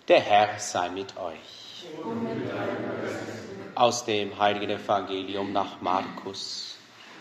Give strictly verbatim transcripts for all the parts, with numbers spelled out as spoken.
Der Herr sei mit euch. Aus dem heiligen Evangelium nach Markus.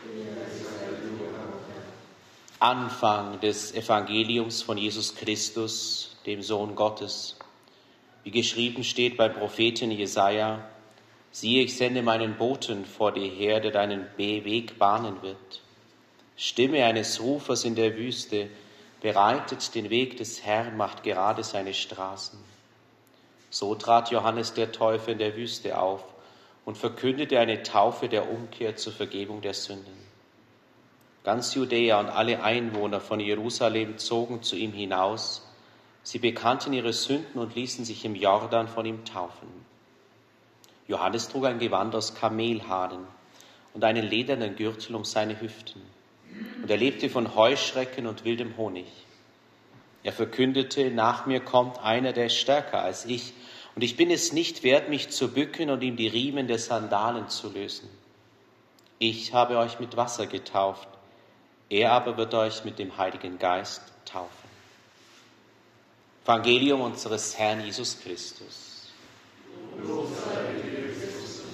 Anfang des Evangeliums von Jesus Christus, dem Sohn Gottes. Wie geschrieben steht beim Propheten Jesaja: Siehe, ich sende meinen Boten vor dir her, der deinen Weg bahnen wird. Stimme eines Rufers in der Wüste, bereitet den Weg des Herrn, macht gerade seine Straßen. So trat Johannes der Täufer in der Wüste auf und verkündete eine Taufe der Umkehr zur Vergebung der Sünden. Ganz Judäa und alle Einwohner von Jerusalem zogen zu ihm hinaus. Sie bekannten ihre Sünden und ließen sich im Jordan von ihm taufen. Johannes trug ein Gewand aus Kamelhaaren und einen ledernen Gürtel um seine Hüften. Und er lebte von Heuschrecken und wildem Honig. Er verkündete: Nach mir kommt einer, der ist stärker als ich, und ich bin es nicht wert, mich zu bücken und ihm die Riemen der Sandalen zu lösen. Ich habe euch mit Wasser getauft, er aber wird euch mit dem Heiligen Geist taufen. Evangelium unseres Herrn Jesus Christus. Lob sei dir, Christus.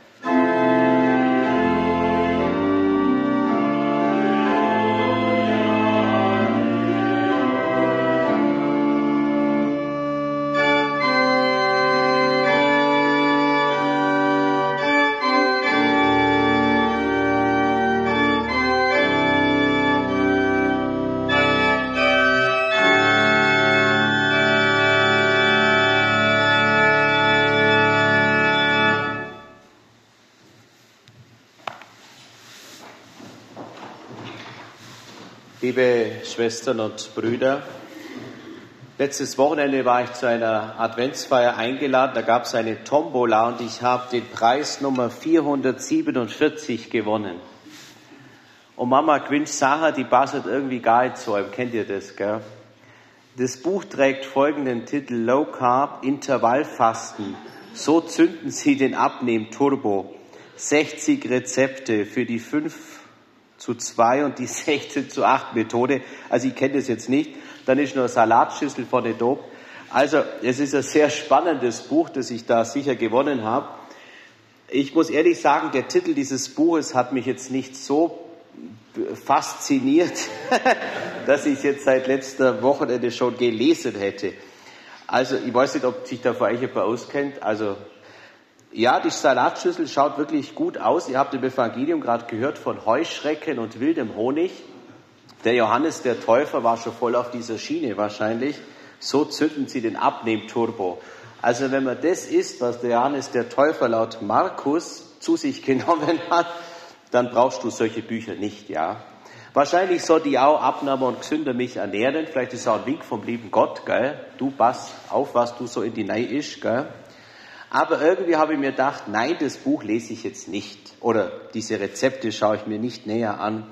Liebe Schwestern und Brüder, letztes Wochenende war ich zu einer Adventsfeier eingeladen, da gab es eine Tombola und ich habe den Preis Nummer vierhundertsiebenundvierzig gewonnen. Und Mama gewinnt Sache, die passt irgendwie gar nicht zu einem, kennt ihr das, gell? Das Buch trägt folgenden Titel: Low Carb Intervallfasten, so zünden Sie den Abnehm-Turbo. sechzig Rezepte für die fünf zu zwei und die sechzehn zu acht Methode. Also ich kenne das jetzt nicht. Dann ist noch eine Salatschüssel von der Dope. Also es ist ein sehr spannendes Buch, das ich da sicher gewonnen habe. Ich muss ehrlich sagen, der Titel dieses Buches hat mich jetzt nicht so fasziniert, dass ich es jetzt seit letzter Wochenende schon gelesen hätte. Also ich weiß nicht, ob sich da für euch jemand auskennt. Also ja, die Salatschüssel schaut wirklich gut aus. Ihr habt im Evangelium gerade gehört von Heuschrecken und wildem Honig. Der Johannes der Täufer war schon voll auf dieser Schiene wahrscheinlich. So zünden sie den Abnehm-Turbo. Also wenn man das isst, was der Johannes der Täufer laut Markus zu sich genommen hat, dann brauchst du solche Bücher nicht, ja. Wahrscheinlich soll die auch abnehmen und gesünder mich ernähren. Vielleicht ist es auch ein Wink vom lieben Gott, gell. Du pass auf, was du so in die Nei isch, gell. Aber irgendwie habe ich mir gedacht, nein, das Buch lese ich jetzt nicht. Oder diese Rezepte schaue ich mir nicht näher an.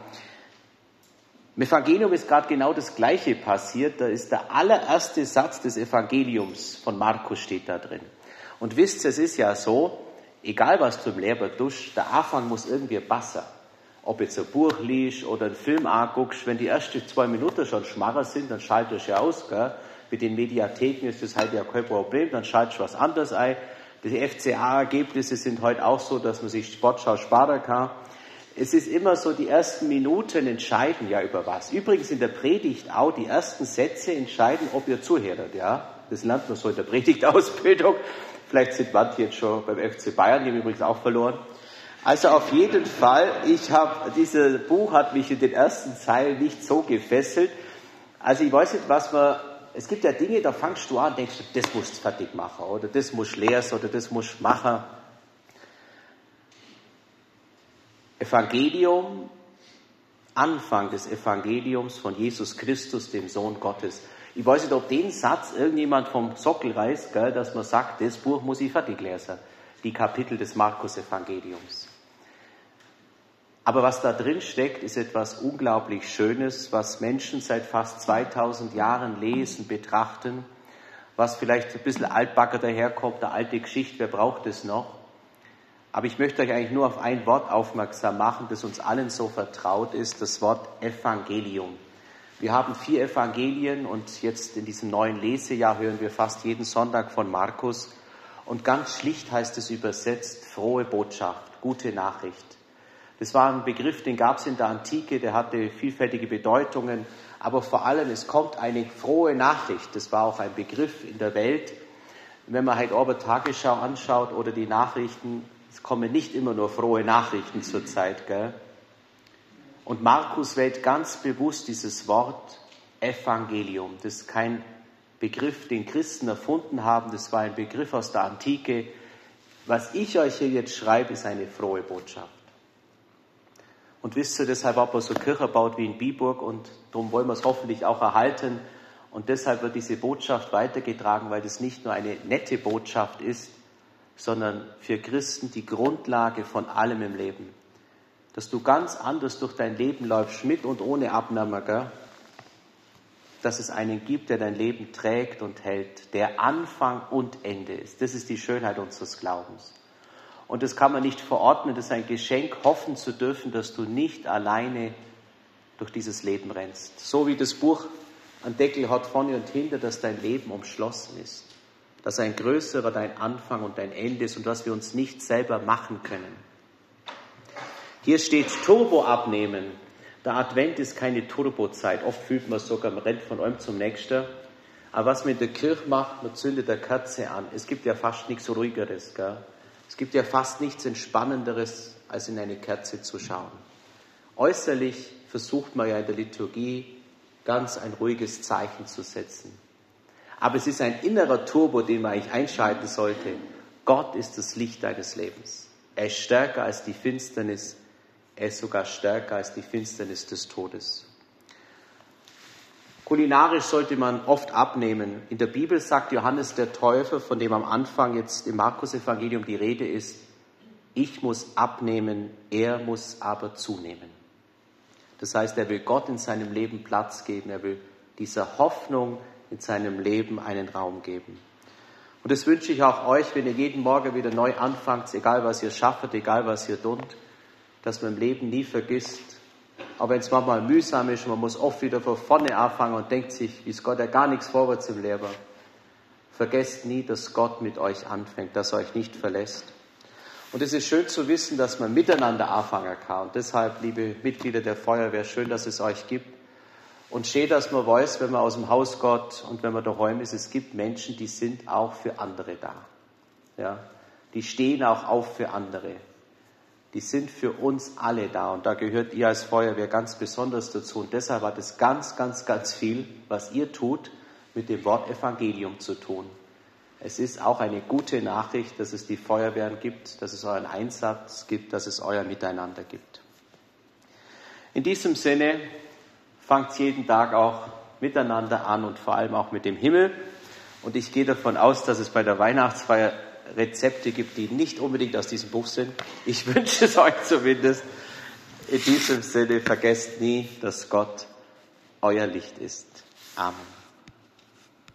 Im Evangelium ist gerade genau das Gleiche passiert. Da ist der allererste Satz des Evangeliums von Markus steht da drin. Und wisst ihr, es ist ja so, egal was du im Leben tust, der Anfang muss irgendwie passen. Ob jetzt ein Buch liest oder einen Film anguckst, wenn die ersten zwei Minuten schon schmarrer sind, dann schaltest du ja aus, gell? Mit den Mediatheken ist das halt ja kein Problem, dann schaltest du was anderes ein. Die F C A-Ergebnisse sind heute auch so, dass man sich Sportschau sparen kann. Es ist immer so, die ersten Minuten entscheiden ja über was. Übrigens in der Predigt auch, die ersten Sätze entscheiden, ob ihr zuhört. Ja? Das lernt man so in der Predigtausbildung. Vielleicht sind manche jetzt schon beim F C Bayern, die haben übrigens auch verloren. Also auf jeden Fall, ich habe, dieses Buch hat mich in den ersten Zeilen nicht so gefesselt. Also ich weiß nicht, was man... Es gibt ja Dinge, da fangst du an und denkst, das musst du fertig machen, oder das musst du lesen, oder das musst du machen. Evangelium, Anfang des Evangeliums von Jesus Christus, dem Sohn Gottes. Ich weiß nicht, ob den Satz irgendjemand vom Sockel reißt, gell, dass man sagt, das Buch muss ich fertig lesen, die Kapitel des Markus-Evangeliums. Aber was da drin steckt, ist etwas unglaublich Schönes, was Menschen seit fast zweitausend Jahren lesen, betrachten, was vielleicht ein bisschen altbacker daherkommt, eine alte Geschichte, wer braucht es noch? Aber ich möchte euch eigentlich nur auf ein Wort aufmerksam machen, das uns allen so vertraut ist, das Wort Evangelium. Wir haben vier Evangelien und jetzt in diesem neuen Lesejahr hören wir fast jeden Sonntag von Markus. Und ganz schlicht heißt es übersetzt, frohe Botschaft, gute Nachricht. Das war ein Begriff, den gab es in der Antike, der hatte vielfältige Bedeutungen. Aber vor allem, es kommt eine frohe Nachricht. Das war auch ein Begriff in der Welt. Wenn man halt Ober Tagesschau anschaut oder die Nachrichten, es kommen nicht immer nur frohe Nachrichten zur Zeit, gell? Und Markus wählt ganz bewusst dieses Wort Evangelium. Das ist kein Begriff, den Christen erfunden haben. Das war ein Begriff aus der Antike. Was ich euch hier jetzt schreibe, ist eine frohe Botschaft. Und wisst ihr, deshalb hat man so Kirche baut wie in Biburg und darum wollen wir es hoffentlich auch erhalten. Und deshalb wird diese Botschaft weitergetragen, weil das nicht nur eine nette Botschaft ist, sondern für Christen die Grundlage von allem im Leben. Dass du ganz anders durch dein Leben läufst, mit und ohne Abnahme, gell? Dass es einen gibt, der dein Leben trägt und hält, der Anfang und Ende ist. Das ist die Schönheit unseres Glaubens. Und das kann man nicht verordnen, das ist ein Geschenk, hoffen zu dürfen, dass du nicht alleine durch dieses Leben rennst. So wie das Buch einen Deckel hat vorne und hinter, dass dein Leben umschlossen ist. Dass ein größerer dein Anfang und dein Ende ist und dass wir uns nicht selber machen können. Hier steht Turbo abnehmen. Der Advent ist keine Turbozeit. Oft fühlt man es sogar, man rennt von einem zum nächsten. Aber was man in der Kirche macht, man zündet eine Kerze an. Es gibt ja fast nichts Ruhigeres, gell? Es gibt ja fast nichts Entspannenderes, als in eine Kerze zu schauen. Äußerlich versucht man ja in der Liturgie, ganz ein ruhiges Zeichen zu setzen. Aber es ist ein innerer Turbo, den man eigentlich einschalten sollte. Gott ist das Licht deines Lebens. Er ist stärker als die Finsternis. Er ist sogar stärker als die Finsternis des Todes. Kulinarisch sollte man oft abnehmen. In der Bibel sagt Johannes der Täufer, von dem am Anfang jetzt im Markus-Evangelium die Rede ist, ich muss abnehmen, er muss aber zunehmen. Das heißt, er will Gott in seinem Leben Platz geben, er will dieser Hoffnung in seinem Leben einen Raum geben. Und das wünsche ich auch euch, wenn ihr jeden Morgen wieder neu anfangt, egal was ihr schafft, egal was ihr tut, dass man im Leben nie vergisst, auch wenn es manchmal mühsam ist, man muss oft wieder von vorne anfangen und denkt sich, wie ist Gott ja gar nichts vorwärts im Leben. Vergesst nie, dass Gott mit euch anfängt, dass er euch nicht verlässt. Und es ist schön zu wissen, dass man miteinander anfangen kann. Und deshalb, liebe Mitglieder der Feuerwehr, schön, dass es euch gibt. Und schön, dass man weiß, wenn man aus dem Haus geht und wenn man daheim ist, es gibt Menschen, die sind auch für andere da. Ja, die stehen auch auf für andere. Die sind für uns alle da und da gehört ihr als Feuerwehr ganz besonders dazu. Und deshalb hat es ganz, ganz, ganz viel, was ihr tut, mit dem Wort Evangelium zu tun. Es ist auch eine gute Nachricht, dass es die Feuerwehren gibt, dass es euren Einsatz gibt, dass es euer Miteinander gibt. In diesem Sinne, fangt jeden Tag auch miteinander an und vor allem auch mit dem Himmel. Und ich gehe davon aus, dass es bei der Weihnachtsfeier Rezepte gibt, die nicht unbedingt aus diesem Buch sind. Ich wünsche es euch zumindest. In diesem Sinne, vergesst nie, dass Gott euer Licht ist. Amen.